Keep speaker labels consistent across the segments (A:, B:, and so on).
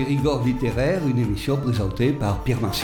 A: Périgord littéraire, une émission présentée par Pierre Martial.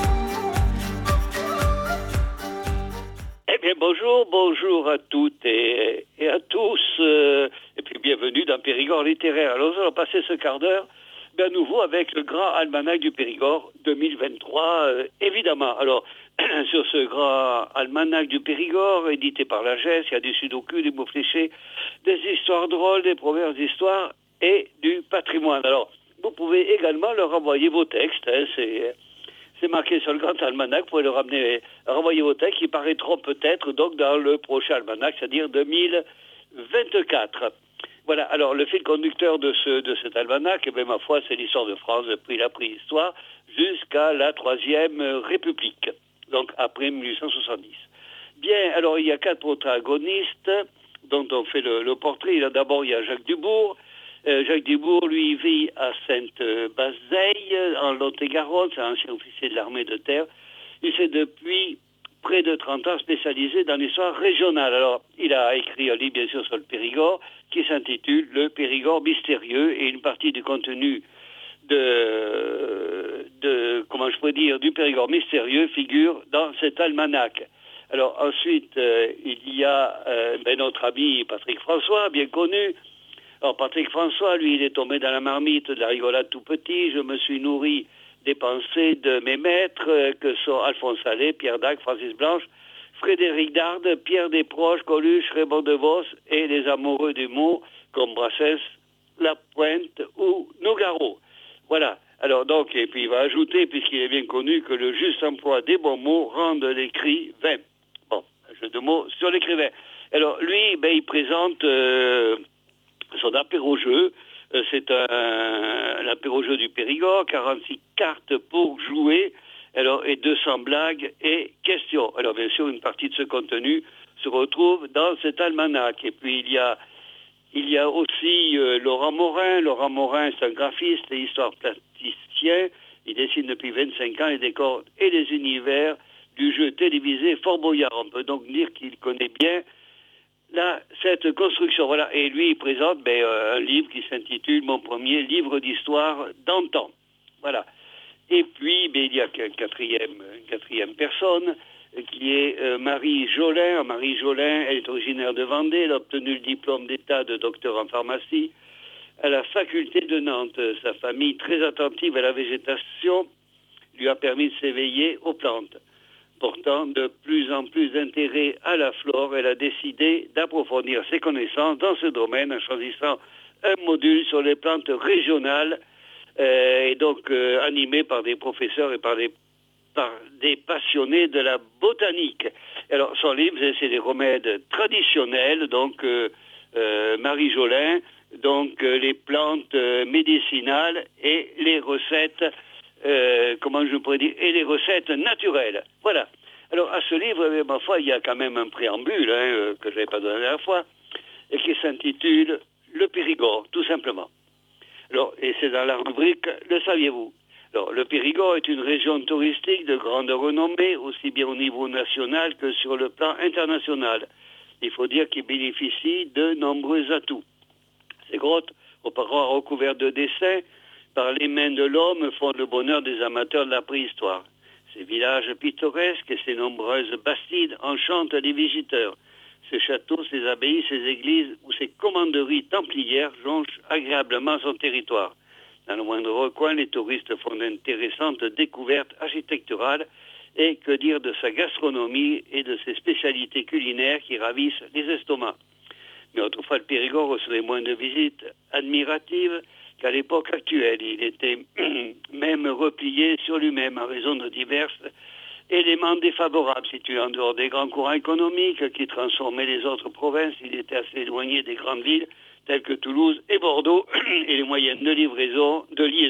B: Eh bien, bonjour à toutes et à tous, et puis bienvenue dans Périgord littéraire. Alors, nous allons passer ce quart d'heure à nouveau avec le grand almanach du Périgord 2023, évidemment. Alors, sur ce grand almanach du Périgord, édité par la GES, il y a des sudoku, des mots fléchés, des histoires drôles, des proverbes d'histoire et du patrimoine. Alors, vous pouvez également leur envoyer vos textes, hein, c'est marqué sur le grand almanach, vous pouvez leur renvoyer vos textes qui paraîtront peut-être donc dans le prochain almanach, c'est-à-dire 2024. Voilà, alors le fil conducteur de cet almanach, eh bien, ma foi, c'est l'histoire de France depuis la préhistoire jusqu'à la Troisième République, donc après 1870. Bien, alors il y a 4 protagonistes dont on fait le portrait. D'abord, il y a Jacques Dubourg. Jacques Dubourg, lui, vit à Sainte-Bazeille, en Lot-et-Garonne, c'est un ancien officier de l'armée de terre. Il s'est depuis près de 30 ans spécialisé dans l'histoire régionale. Alors, il a écrit un livre, bien sûr, sur le Périgord, qui s'intitule « Le Périgord mystérieux » et une partie du contenu du Périgord mystérieux figure dans cet almanach. Alors, ensuite, il y a notre ami Patrick François, bien connu. Alors, Patrick François, lui, il est tombé dans la marmite de la rigolade tout petit. Je me suis nourri des pensées de mes maîtres, que sont Alphonse Allais, Pierre Dac, Francis Blanche, Frédéric Dard, Pierre Desproges, Coluche, Raymond DeVos et les amoureux des mots comme Brassens, Lapointe ou Nougaro. Voilà. Alors donc, et puis il va ajouter, puisqu'il est bien connu, que le juste emploi des bons mots rend l'écrit vain. Bon, un jeu de mots sur l'écrivain. Alors lui, il présente son apéro-jeu. C'est l'apéro-jeu du Périgord, 46 cartes pour jouer, alors, et 200 blagues et questions. Alors bien sûr, une partie de ce contenu se retrouve dans cet almanach. Et puis il y a aussi Laurent Morin. Laurent Morin, c'est un graphiste et histoire plasticien. Il dessine depuis 25 ans les décors et les univers du jeu télévisé Fort Boyard. On peut donc dire qu'il connaît bien cette construction. Voilà. Et lui, il présente un livre qui s'intitule « Mon premier livre d'histoire d'antan ». Voilà. Et puis, il y a une quatrième personne qui est Marie Jolin. Marie Jolin, elle est originaire de Vendée. Elle a obtenu le diplôme d'état de docteur en pharmacie à la faculté de Nantes. Sa famille, très attentive à la végétation, lui a permis de s'éveiller aux plantes. Portant de plus en plus d'intérêt à la flore, elle a décidé d'approfondir ses connaissances dans ce domaine en choisissant un module sur les plantes régionales et donc animé par des professeurs et par des passionnés de la botanique. Alors son livre, c'est des remèdes traditionnels, donc Marie Jolin, donc les plantes médicinales et les recettes et les recettes naturelles. Voilà. Alors, à ce livre, ma foi, il y a quand même un préambule, que je n'avais pas donné la dernière fois, et qui s'intitule « Le Périgord », tout simplement. Alors, et c'est dans la rubrique « Le saviez-vous ». Alors, le Périgord est une région touristique de grande renommée, aussi bien au niveau national que sur le plan international. Il faut dire qu'il bénéficie de nombreux atouts. Ces grottes, auparavant recouvertes de dessins, par les mains de l'homme, font le bonheur des amateurs de la préhistoire. Ces villages pittoresques et ces nombreuses bastides enchantent les visiteurs. Ces châteaux, ces abbayes, ces églises ou ces commanderies templières jonchent agréablement son territoire. Dans le moindre recoin, les touristes font d'intéressantes découvertes architecturales et que dire de sa gastronomie et de ses spécialités culinaires qui ravissent les estomacs. Mais autrefois, le Périgord recevait moins de visites admiratives qu'à l'époque actuelle. Il était même replié sur lui-même en raison de divers éléments défavorables. Situé en dehors des grands courants économiques qui transformaient les autres provinces, il était assez éloigné des grandes villes telles que Toulouse et Bordeaux, et les moyens de liaison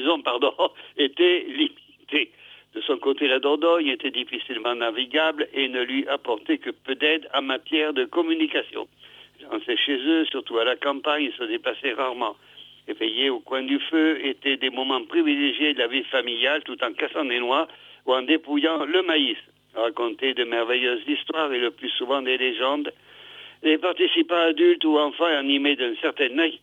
B: étaient limitées. De son côté, la Dordogne était difficilement navigable et ne lui apportait que peu d'aide en matière de communication. J'en chez eux, surtout à la campagne, ils se déplaçaient rarement. Éveillés au coin du feu étaient des moments privilégiés de la vie familiale tout en cassant des noix ou en dépouillant le maïs. Raconter de merveilleuses histoires et le plus souvent des légendes. Les participants adultes ou enfants animés d'une certaine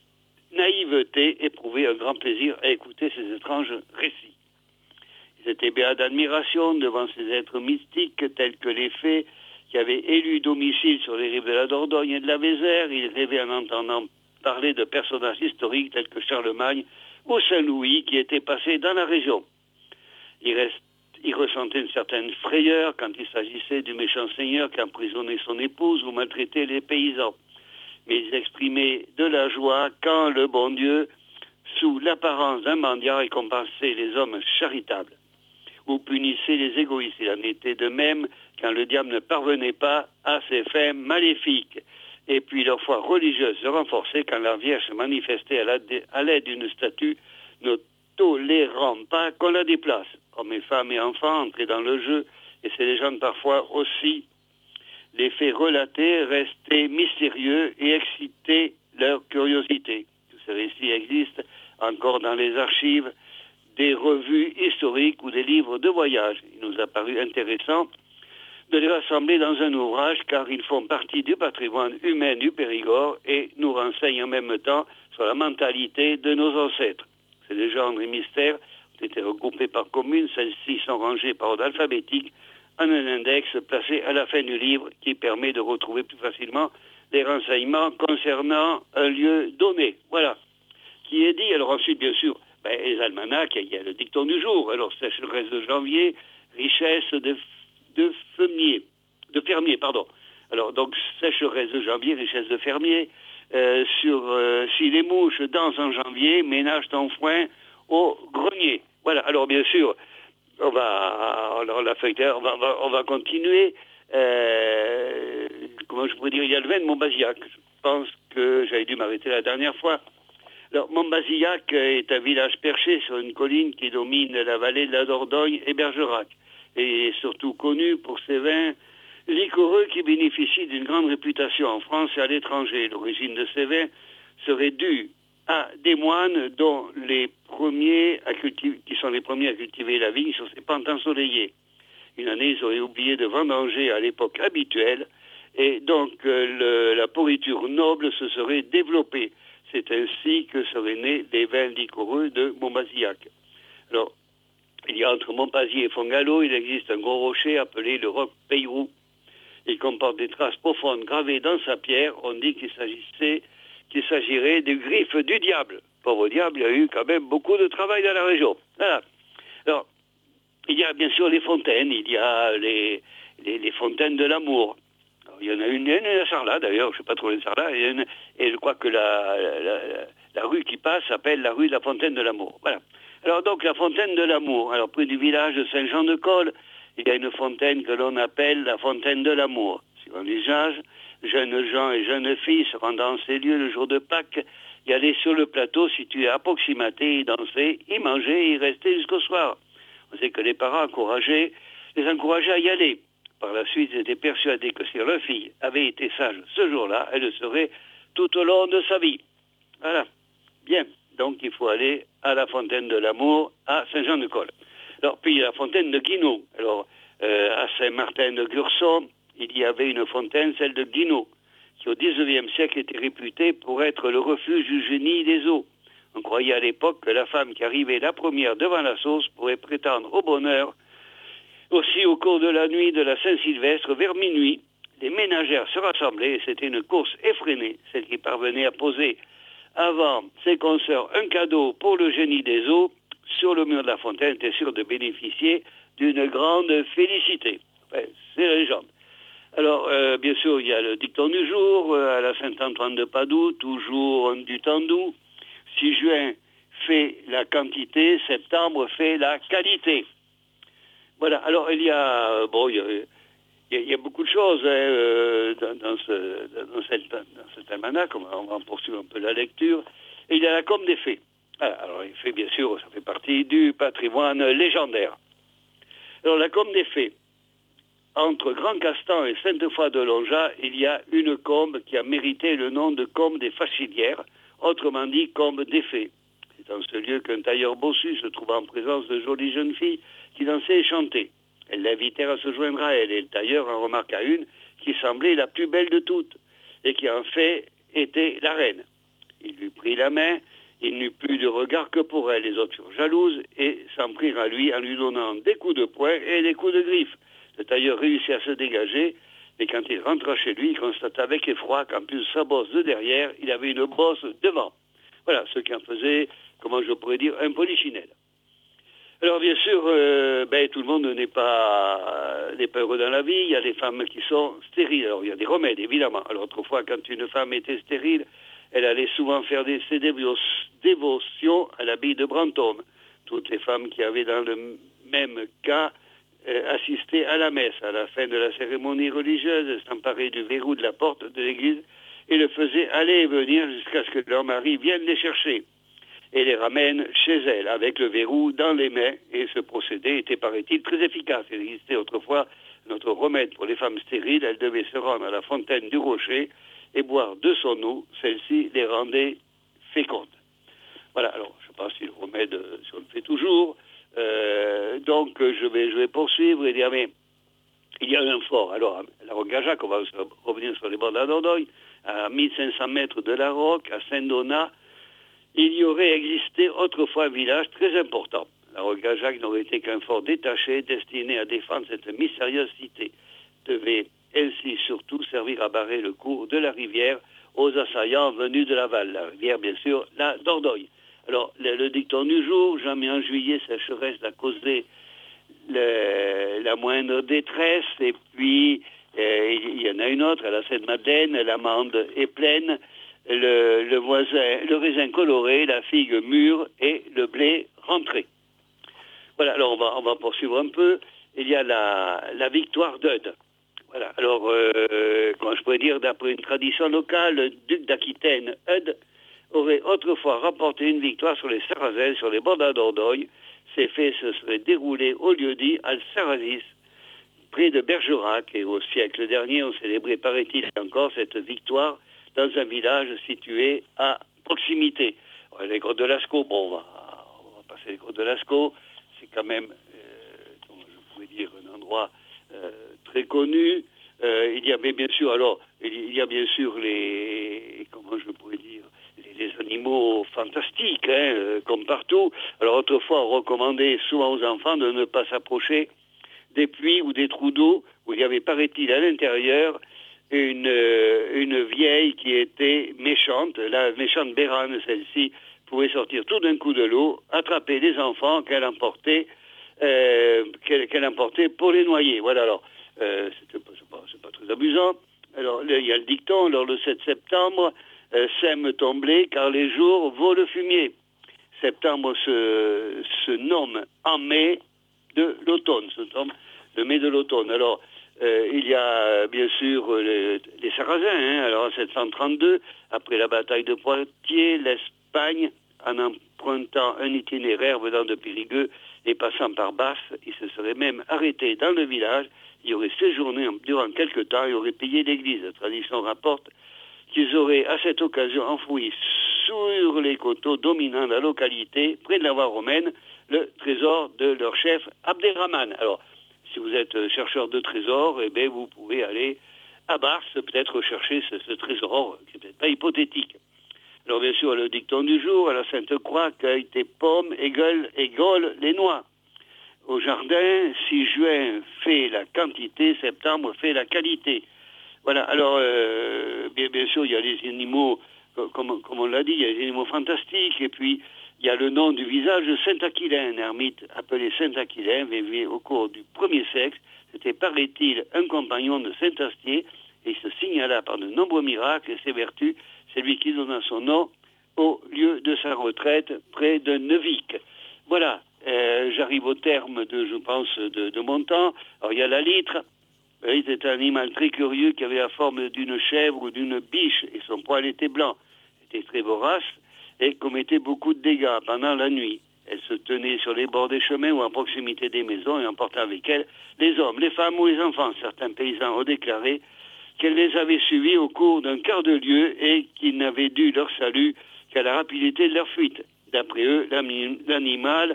B: naïveté éprouvaient un grand plaisir à écouter ces étranges récits. Ils étaient béats d'admiration devant ces êtres mystiques tels que les fées qui avaient élu domicile sur les rives de la Dordogne et de la Vézère. Ils rêvaient en entendant parler de personnages historiques tels que Charlemagne ou Saint-Louis qui étaient passés dans la région. Ils ressentaient une certaine frayeur quand il s'agissait du méchant seigneur qui emprisonnait son épouse ou maltraitait les paysans. Mais ils exprimaient de la joie quand le bon Dieu, sous l'apparence d'un mendiant, récompensait les hommes charitables ou punissait les égoïstes. Il en était de même quand le diable ne parvenait pas à ses fins maléfiques. Et puis leur foi religieuse se renforçait quand la Vierge se manifestait à l'aide d'une statue, ne tolérant pas qu'on la déplace. Hommes et femmes et enfants entraient dans le jeu, et ces légendes parfois aussi. Les faits relatés restaient mystérieux et excitaient leur curiosité. Tous ces récits existent encore dans les archives des revues historiques ou des livres de voyage. Il nous a paru intéressant de les rassembler dans un ouvrage car ils font partie du patrimoine humain du Périgord et nous renseignent en même temps sur la mentalité de nos ancêtres. Ces légendes et mystères ont été regroupés par communes. Celles-ci sont rangées par ordre alphabétique en un index placé à la fin du livre qui permet de retrouver plus facilement les renseignements concernant un lieu donné. Voilà. Qui est dit, alors ensuite, bien sûr, les almanachs, il y a le dicton du jour. Alors, sécheresse de janvier, richesse de fermier, pardon. Alors, donc, sécheresse de janvier, richesse de fermier. Si les mouches dansent en janvier, ménage ton foin au grenier. Voilà, alors bien sûr, on va continuer. Comment je pourrais dire, il y a le vin de Montbazillac. Je pense que j'avais dû m'arrêter la dernière fois. Alors, Montbazillac est un village perché sur une colline qui domine la vallée de la Dordogne et Bergerac. Et est surtout connu pour ses vins liquoreux qui bénéficient d'une grande réputation en France et à l'étranger. L'origine de ces vins serait due à des moines dont qui sont les premiers à cultiver la vigne sur ses pentes ensoleillées. Une année, ils auraient oublié de vendanger à l'époque habituelle et donc la pourriture noble se serait développée. C'est ainsi que seraient nés les vins liquoreux de Montbazillac. Alors, il y a entre Montpazier et Fongalo, il existe un gros rocher appelé le roc Peyrou. Il comporte des traces profondes gravées dans sa pierre. On dit qu'il s'agirait des griffes du diable. Pauvre diable, il y a eu quand même beaucoup de travail dans la région. Voilà. Alors, il y a bien sûr les fontaines, il y a les fontaines de l'amour. Alors, il y en a une à Sarlat d'ailleurs, je ne sais pas trop les Sarlat, et je crois que la rue qui passe s'appelle la rue de la Fontaine de l'amour. Voilà. Alors donc la fontaine de l'amour, alors près du village de Saint-Jean-de-Col, il y a une fontaine que l'on appelle la fontaine de l'amour. Suivant l'usage, jeunes gens et jeunes filles se rendant dans ces lieux le jour de Pâques, y allaient sur le plateau situé à proximité, y danser, y manger, y rester jusqu'au soir. On sait que les parents les encourageaient à y aller. Par la suite, ils étaient persuadés que si leur fille avait été sage ce jour-là, elle le serait tout au long de sa vie. Voilà. Bien. Donc, il faut aller à la fontaine de l'amour à Saint-Jean-de-Col. Alors, puis, il y a la fontaine de Guinaud. Alors, à Saint-Martin-de-Gurson, il y avait une fontaine, celle de Guinaud, qui au XIXe siècle était réputée pour être le refuge du génie des eaux. On croyait à l'époque que la femme qui arrivait la première devant la source pourrait prétendre au bonheur. Aussi, au cours de la nuit de la Saint-Sylvestre, vers minuit, les ménagères se rassemblaient et c'était une course effrénée, celle qui parvenait à poser avant ses consoeurs un cadeau pour le génie des eaux sur le mur de la fontaine était sûr de bénéficier d'une grande félicité. Enfin, c'est la légende. Alors, bien sûr, il y a le dicton du jour, à la Saint-Antoine de Padoue, toujours du temps doux. Si juin fait la quantité, septembre fait la qualité. Voilà, alors il y a beaucoup de choses dans cet almanach, on va poursuivre un peu la lecture. Et il y a la Combe des Fées. Alors, les Fées, bien sûr, ça fait partie du patrimoine légendaire. Alors, la Combe des Fées, entre Grand Castan et Sainte-Foy-de-Longeat, il y a une combe qui a mérité le nom de Combe des Fachilières, autrement dit Combe des Fées. C'est dans ce lieu qu'un tailleur bossu se trouvait en présence de jolies jeunes filles qui dansaient et chantaient. Elles l'invitèrent à se joindre à elle, et le tailleur en remarqua une qui semblait la plus belle de toutes, et qui en fait était la reine. Il lui prit la main, il n'eut plus de regard que pour elle. Les autres furent jalouses et s'en prirent à lui en lui donnant des coups de poing et des coups de griffe. Le tailleur réussit à se dégager, mais quand il rentra chez lui, il constata avec effroi qu'en plus de sa bosse de derrière, il avait une bosse devant. Voilà, ce qui en faisait, comment je pourrais dire, un polichinelle. Alors bien sûr, tout le monde n'est pas heureux dans la vie. Il y a des femmes qui sont stériles. Alors il y a des remèdes, évidemment. Alors autrefois, quand une femme était stérile, elle allait souvent faire ses dévotions à l'abbaye de Brantôme. Toutes les femmes qui avaient dans le même cas assisté à la messe. À la fin de la cérémonie religieuse, s'emparaient du verrou de la porte de l'église et le faisaient aller et venir jusqu'à ce que leur mari vienne les chercher et les ramène chez elle avec le verrou dans les mains. Et ce procédé était, paraît-il, très efficace. Il existait autrefois notre remède pour les femmes stériles. Elles devaient se rendre à la fontaine du rocher et boire de son eau. Celle-ci les rendait fécondes. Voilà, alors je ne sais pas si le remède, si on le fait toujours. Donc je vais poursuivre et dire, mais il y a un fort. Alors, à la Roque-Gajac, on va revenir sur les bords de la Dordogne, à 1500 mètres de la Roque, à Saint-Donat, il y aurait existé autrefois un village très important. La Roque-Gajac n'aurait été qu'un fort détaché destiné à défendre cette mystérieuse cité. Devait ainsi surtout servir à barrer le cours de la rivière aux assaillants venus de l'aval. La rivière, bien sûr, la Dordogne. Alors, le dicton du jour, jamais en juillet, sécheresse a causé la moindre détresse. Et puis, il y en a une autre, à la Seine-Madeleine, l'amande est pleine. Le raisin coloré, la figue mûre et le blé rentré. Voilà, alors on va poursuivre un peu. Il y a la victoire d'Eudes. Voilà, alors, comment je pourrais dire, d'après une tradition locale, le duc d'Aquitaine, Eudes, aurait autrefois remporté une victoire sur les Sarrasins, sur les bords de la Dordogne. Ces faits se seraient déroulés au lieu-dit à Sarrazis, près de Bergerac. Et au siècle dernier, on célébrait, paraît-il, encore cette victoire dans un village situé à proximité. Les grottes de Lascaux, bon, on va passer les grottes de Lascaux, c'est quand même, comment je pourrais dire, un endroit très connu. Il y a bien sûr les, comment je pourrais dire, les animaux fantastiques, comme partout. Alors autrefois, on recommandait souvent aux enfants de ne pas s'approcher des puits ou des trous d'eau où il y avait, paraît-il, à l'intérieur, une vieille qui était méchante, la méchante Bérane, celle-ci, pouvait sortir tout d'un coup de l'eau, attraper les enfants qu'elle emportait pour les noyer. Voilà, alors, c'est pas très amusant. Alors, il y a le dicton, alors le 7 septembre, sème ton blé, car les jours vaut le fumier. Septembre se nomme en mai de l'automne, le mai de l'automne. Alors, il y a bien sûr les Sarrasins. Alors en 732, après la bataille de Poitiers, l'Espagne, en empruntant un itinéraire venant de Périgueux et passant par Basse, il se serait même arrêté dans le village. Il aurait séjourné durant quelque temps et aurait pillé l'église. La tradition rapporte qu'ils auraient à cette occasion enfoui sur les coteaux dominant la localité, près de la voie romaine, le trésor de leur chef Abderrahman. Alors, si vous êtes chercheur de trésors, eh bien, vous pouvez aller à Barse, peut-être chercher ce trésor, qui n'est peut-être pas hypothétique. Alors, bien sûr, le dicton du jour, à la Sainte-Croix, cueille tes pommes, égole les noix. Au jardin, si juin fait la quantité, septembre fait la qualité. Voilà, alors, bien sûr, il y a des animaux, comme on l'a dit, il y a des animaux fantastiques, et puis, il y a le nom du visage de Saint-Aquilin, un ermite appelé Saint-Aquilin, vécu au cours du 1er siècle. C'était, paraît-il, un compagnon de Saint-Astier, et il se signala par de nombreux miracles et ses vertus. C'est lui qui donna son nom au lieu de sa retraite, près de Neuvic. Voilà, j'arrive au terme de mon temps. Alors, il y a la litre. La litre est un animal très curieux qui avait la forme d'une chèvre ou d'une biche, et son poil était blanc. Elle était très vorace et commettait beaucoup de dégâts pendant la nuit. Elle se tenait sur les bords des chemins ou à proximité des maisons et emportait avec elle les hommes, les femmes ou les enfants. Certains paysans ont déclaré qu'elle les avait suivis au cours d'un quart de lieue et qu'ils n'avaient dû leur salut qu'à la rapidité de leur fuite. D'après eux, l'animal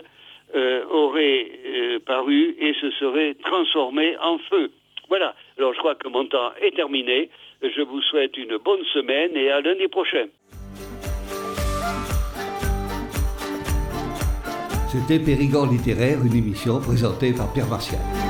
B: aurait paru et se serait transformé en feu. Voilà, alors je crois que mon temps est terminé. Je vous souhaite une bonne semaine et à lundi prochain.
A: C'était Périgord littéraire, une émission présentée par Pierre Martial.